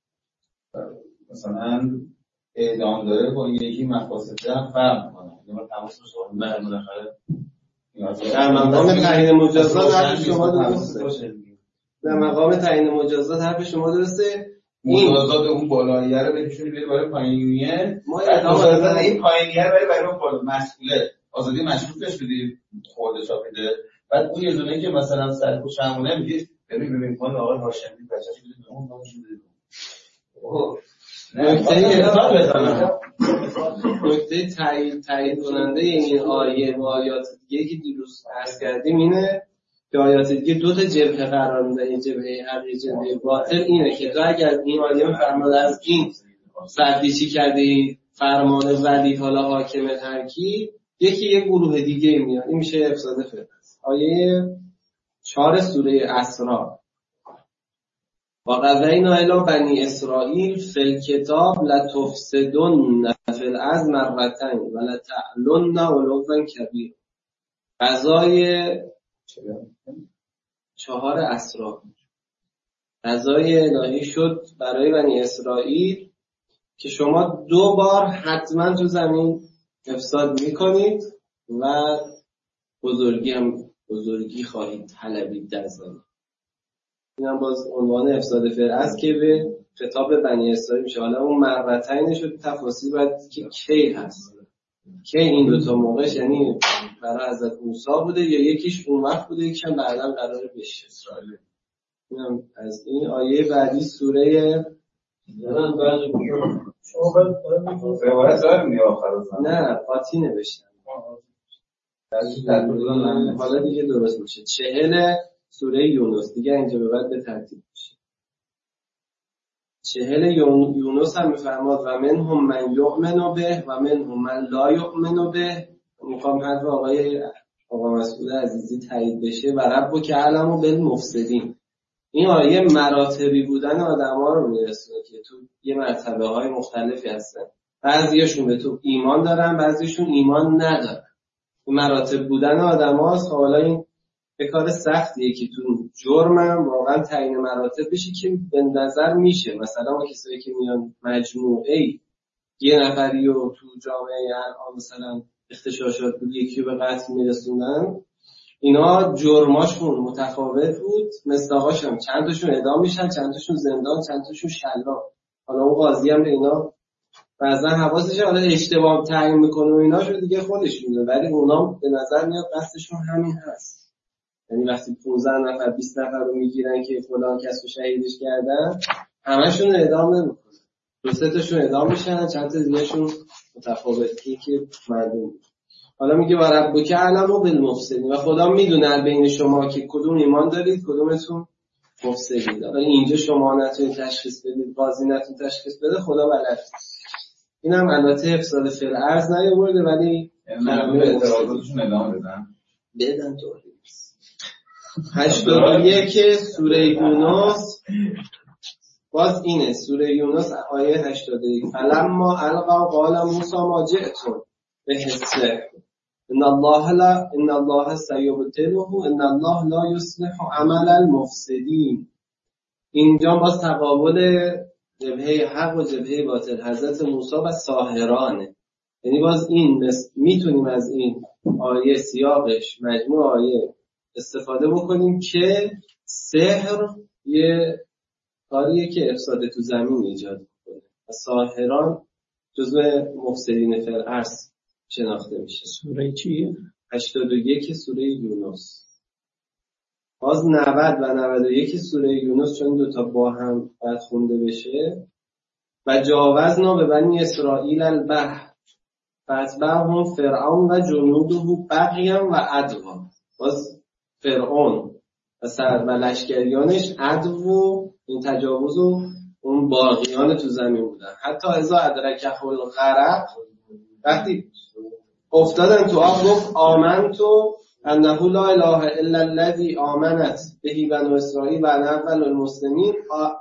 مثلا اعدام داره با یکی مفاسده هم فرق میکنه. یعنی تماس رو بالاخره در مقام تعیین مجازات حرف شما درسته. در مقام تعیین مجازات حرف شما درسته. مجازات اون بالاییه رو بکشونی بری برای پایینیه، ما مجازات این پایینیه رو بری برای اون بالا مسئوله آزادی مشروطش بدی خورده چاپیده. بعد اون یه دونه که مثلا سرکوش همونه میگه ببین ببین کن آقای هاشمی بچه‌ش بده اون نامش بده. اوه نکته ارفاق بزنم. نکته تایید تایید کننده این آیه و آیات دیگه که دیروز عرض کردیم اینه که آیات دیگه دو تا جبهه قرار میده. این جبهه حق، جبهه باطل. اینه که تو اگر این آیه فرمان از این سرپیچی کردی فرمان ولی حالا حاکم ترکی، یکی یک گروه دیگه میاد، این میشه افساد فرض. آیه چهار سوره اسراء و قضینا الی بنی اسرائیل فی الکتاب لتفسدن فی الارض مرتين ولتعلن علوا کبیر. قضای چهار اسراء قضای الهی شد برای بنی اسرائیل که شما دو بار حتما تو زمین افساد میکنید و بزرگی هم بزرگی خواهید طلبید در زمین. این هم باز عنوان افساد فرعز که به خطاب بنی اسرائیل میشه. حالا اون مرتين شد تفاصیل باید که کی هست، کی این دوتا موقعش، یعنی برای حضرت موسی بوده یا یکیش اون وقت بوده یکیش هم بعدا قراره بشه اسرائیل. اینم از این آیه بعدی سوره زنان بعضی روایت داریم یا آخر نه قاطی نوشتن حالا دیگه درست میشه. چهل سوره یونس دیگه اینجا به بعد به ترتیب میشه. چهل یونس هم میفرماد و منهم من یؤمن به و منهم من لا یؤمن به. میخوام حرف آقای آقا مسعود عزیزی تایید بشه و رب که علمو بالمفسدین. این آیه مراتبی بودن آدم‌ها رو میرسونه که تو یه مرتبه های مختلفی هستن. بعضیاشون به تو ایمان دارن، بعضیشون ایمان ندارن. این مراتب بودن آدم‌هاست. حالا این به کار سختیه که تو جرمم واقعا تعیین مراتب بشه که به نظر میشه. مثلا اون کسایی که میان مجموعه‌ای یه نفری رو تو جامعه الان مثلا اغتشاشات بود یکی رو به قتل میرسونن، اینا جرماشون متفاوت بود، مصداقاش هم چند تاشون اعدام میشن، چند تاشون زندان، چند تاشون شلاق. حالا اون قاضی هم به اینا بعضا حواسش حالا اشتباه تعیین میکنه و ایناشو دیگه خودش میدونه، ولی اونا به نظر میاد قصدشون همین هست. یعنی وقتی پانزده نفر بیست نفر رو میگیرن که فلان کس رو شهیدش کردن، همشون اعدام نمیکنن، دو سه تاشون اعدام میشن، چند تا دیگه‌شون متفاوتی که مردم. حالا میگه و ربک اعلم بالمفسدین، و خدا میدونه بین شما که کدوم ایمان دارید کدومتون مفسدید. حالا اینجا شما نتونید تشخیص بدید، قاضی نتونه تشخیص بده، خدا بلد. اینم البته افساد فعل ارز نیاورده، ولی من اعتراضاتشون ادامه بدم بدن توحید. هشتاد و یک سوره یونس باز اینه، سوره یونس آیه هشتاد و یک. فلما القا قال موسی ما جئتم به السحر ان الله لا ان الله سيبطله ان الله لا يصلح عمل المفسدين. اینجا باز تقابل جبهه حق و جبهه باطل، حضرت موسی و ساحرانه. یعنی باز این میتونیم از این آیه سیاقش مجموع آیه استفاده بکنیم که سحر یه کاریه که افساد تو زمین ایجاد کنه و ساحران جزو مفسدین فی الارض شناخته میشه. سوره چیه؟ هشتاد و یک سوره یونس. باز نود و نود و یک سوره یونس، چون دوتا با هم باید خونده بشه. و جاوزنا به بنی اسرائیل البحر فاتبعهم فرعون و جنوده بغیا و عدوا. باز فرعون و سر و لشکریانش عدو و این تجاوز و اون باغیان تو زمین بودن. حتی اذا ادرکه الغرق، وقتی افتادن تو آب گفت آمنتو انه لا اله الا الذی آمنت بهی بنو اسرائیل و انا اول المسلمین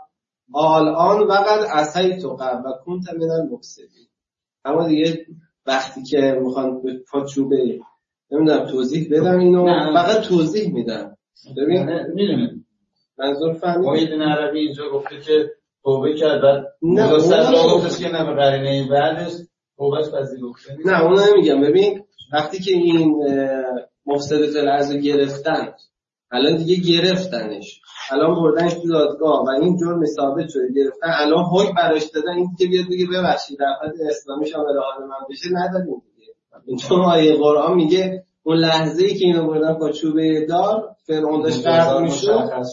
الان وقد عصیت قبل و کنت من المفسدین. اما دیگه وقتی که میخوان به پاچوبه نمیدونم توضیح بدم اینو، فقط توضیح میدم. ببین میدونم منظور فهمید. محیدین عربی اینجا گفته که توبه کرد بعد نه صدرا گفته که نه به قرینه بعدش توبهش پذیرفته. نه اون نمیگم. ببین وقتی که این مفسد فی الارض گرفتن، الان دیگه گرفتنش، الان بردنش تو دادگاه و این جرم ثابت شده گرفتن، الان حکم براش دادن، این که بیاد بگه ببخشید رفعت اسلامیش هم الهان من بشه ندادیم دیگه. چون آیه قرآن میگه اون لحظه‌ای که اینو بردن با چوبه دار فرعون داشت غرق میشد.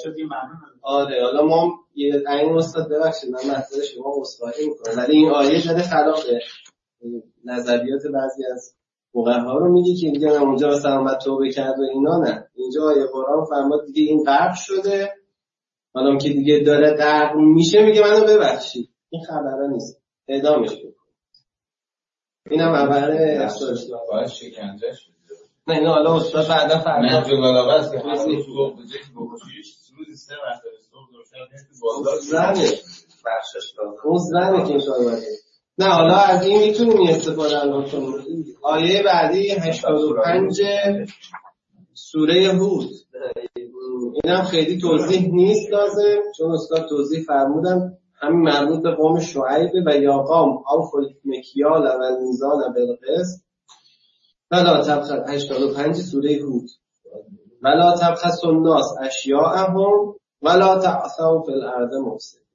آره حالا ما یه این استاد ببخشید من مطلب شما عذرخواهی میکنم، ولی این آیه داره خلاف نظریات بعضی از فقها رو میگه که میگن اونجا مثلا اومد توبه کرد و اینا. نه، اینجا آیه قرآن فرمود دیگه این غرق شده، حالا که دیگه داره غرق میشه میگه منو ببخشید. این خبره نیست، اعدامش بکن. اینم خبره اصلاش باید شکنجه شد. نه اینا حالا استاد بعدا فرمود نه جو بلاغه است که هر روز گفت بجه که بکشیش روزی سه مرتبه صبح روشن نیست تو بازار زنه بخشش داره. اون زنه که این کار باید. نه حالا از این میتونیم استفاده الان کنیم. آیه بعدی هشتاد و پنج سوره هود. اینم خیلی توضیح نیست لازم، چون استاد توضیح فرمودن همین مربوط به قوم شعیب و یا قوم اوفوا المکیال و المیزان بالقسط ولا تبخسوا. هشتاد و پنج سوره هود. ولا تبخسوا الناس اشیاءهم ولا تعثوا فی الارض مفسدین.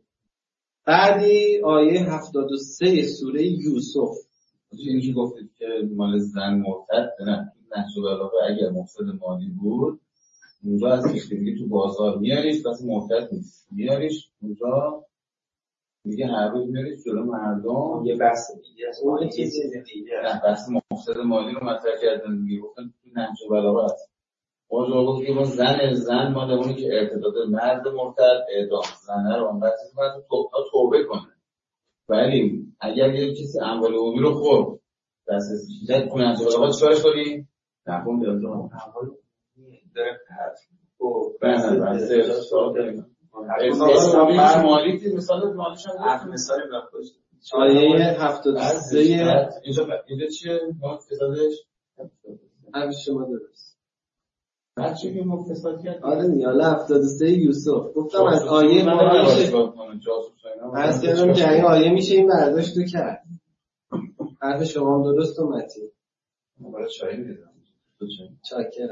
بعدی آیه هفتاد و سه سوره یوسف. اینی که گفتید که مال زن مرتد نه نحس و بلاغه اگر مفسد مالی بود اونجا از میگه تو بازار میاریش، پس مرتد نیست، میاریش اونجا میگه هر روز میاریش جلو مردم. یه بحث دیگه است، اون چیز دیگه نه بحث مفسد مالی رو مطرح کردن، میگفتن تو نحس و بلاغه است. اونجا گفت که زن زن مال اونی که ارتداد مرد مرتد اعدام، زنه رو اون بحث کنه تو توبه کنه. ولی اگر یه کسی اموال عمومی رو خورد دست زد کنه انجام بلاغه چیکارش کنی؟ نکن بیاد رو اموال داره تو بحث بحث احساس داریم احساس مالی که مثال مالیش هم مثال بخوشت آیه هفتاد و سه اینجا اینجا چیه؟ ما فسادش حرف شما درست. بچه که ما فساد کرد آره دیگه. حالا هفتاد و سه یوسف گفتم از آیه قرآن میشه از کردم که این آیه میشه این برداشت رو کرد. حرف شما هم درست و متین. برای چایی میدم چاکرم.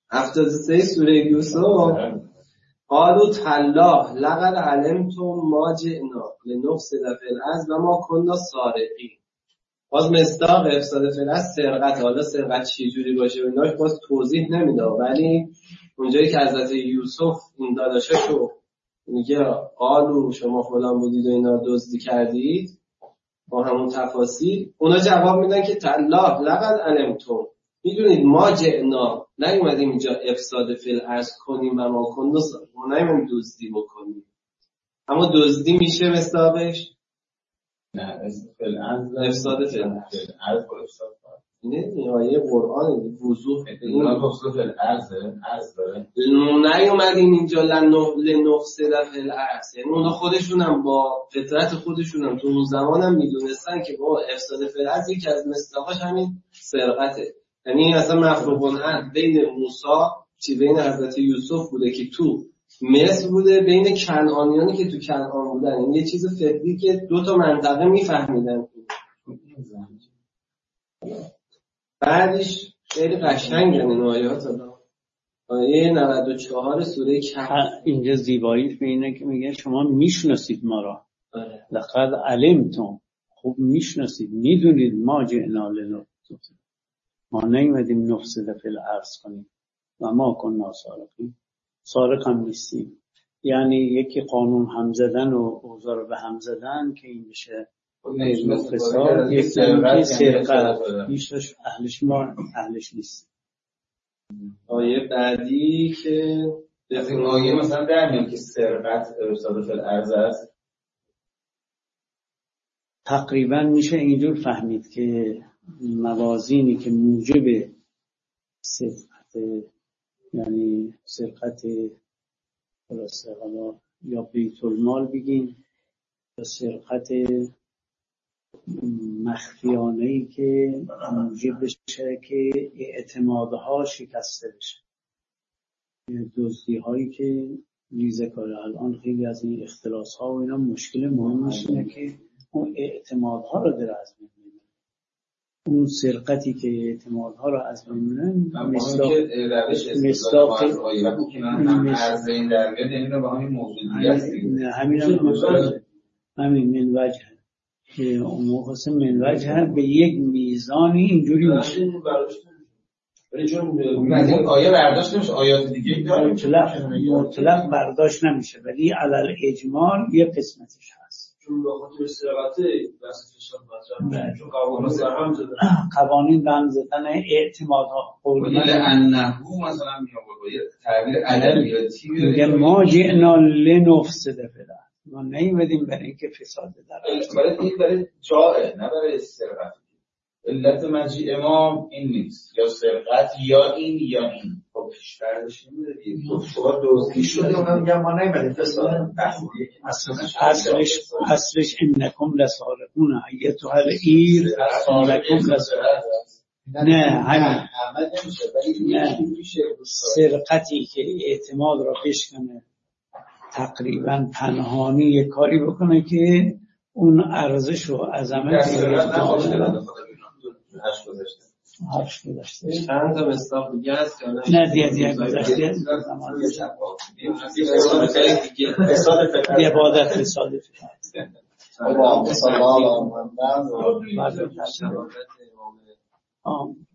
هفتاد و سه سوره یوسف قالوا تالله لقد علمتم ما جئنا لنفسد فی الارض و ما كنا سارقین. باز مصداق افساد فی الارض سرقت. حالا سرقت چه جوری باشه و ایناش باز توضیح نمیده، ولی اونجایی که حضرت یوسف این داداشاشو میگه قالو شما فلان بودید و اینا دزدی کردید با همون تفاصیل، اونا جواب میدن که تالله لقد علمتم، میدونید ما جئنا نیومدیم اینجا افساد فی الارض کنیم و ما کننا ما نیومدیم دزدی بکنیم. اما دزدی میشه مصداقش نه افساد فی الارض. این آیه قرآن وضوح اینا افساد فی الارض ارض داره. نیومدیم اینجا لنفسد فی الارض، یعنی اونا خودشون هم با فطرت خودشون هم تو اون زمان هم میدونستن که با افساد فی الارض یکی از مصداقاش همین سرقته. یعنی اصلا مفروض عهد بین موسی چی بین حضرت یوسف بوده که تو مصر بوده، بین کنعانیانی که تو کنعان بودن. این یه چیز فطری که دو تا منطقه میفهمیدن. بعدش خیلی قشنگه این آیات. آیه نود و چهار سوره کهف اینجا زیباییش به اینه که میگه شما میشناسید ما را. آره. لقد علمتم، خوب میشناسید، میدونید ما جئنا لنفسد، ما نیومدیم نفسد فی الارض کنیم و ما کنا سارقین، سارق هم نیستیم. یعنی یکی قانون هم زدن و اوضاع رو به هم زدن که این بشه فساد، یک که سرقت میشتش اهلش ما اهلش نیست. آیه بعدی که از این آیه مثلا در میاد که سرقت افساد فی الارض است. تقریبا میشه اینجور فهمید که موازینی که موجب سرقت، یعنی سرقت خلاصه حالا یا بیت المال بگیم یا سرقت مخفیانه‌ای که موجب بشه که اعتمادها شکسته بشه، دزدی هایی که ریزه کاره. الان خیلی از این اختلاس ها و اینا مشکل مهمش اینه که اون اعتمادها رو در از بین میبره. اون سرقتی که اعتمادها رو از بین میبره مصداق مصداق هم عرض این در میاد، این رو به همین موضوعی هست. همین هم همین من وجه که اون موقع من وجه به یک میزانی اینجوری میشه. ولی چون این آیه برداشت نمیشه، آیات دیگه داره مطلق مطلق برداشت نمیشه، ولی علل اجمال یه قسمتش هست. چون به خاطر سرقت بحث فساد مطرح، چون قوانین در هم زدن، قوانین در هم زدن اعتمادها قولی لانه مثلا میگه تعبیر ادبیاتی میگه ما جئنا لنفسد فی الارض، ما نیومدیم برای اینکه فساد در برای این برای جاه نه برای سرقت. علت مجیء ما این نیست، یا سرقت یا این یا این. خب پیش‌فرضش نمی‌دید شما دزدی شده اونم میگم ما نمی‌دیم فساد. اصلش اصلش انکم لسارقون ایتها العیر انکم لسارقون. نه همین نه سرقتی که اعتماد را بشکنه، تقریبا پنهانی یک کاری بکنه که اون ارزش و عظمت هشت گذاشته هشت گذاشته چند تا مصداق دیگه هست یا نه دیگه دیگه گذاشته عبادت فساد فساد